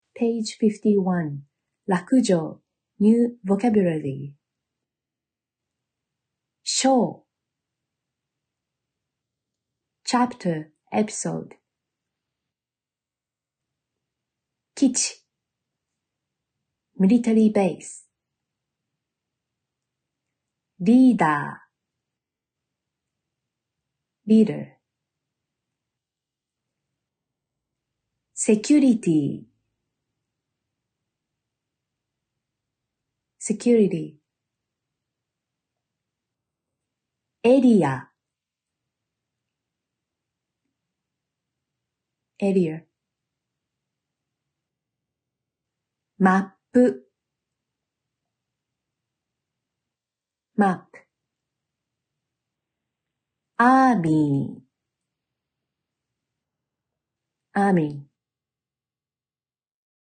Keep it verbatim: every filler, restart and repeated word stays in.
Page fifty-one. 落条 New vocabulary. Show. Chapter, episode. 基地 Military base. Leader. Leader. Security. Security. Area. Area. Map. Map. Army. Army.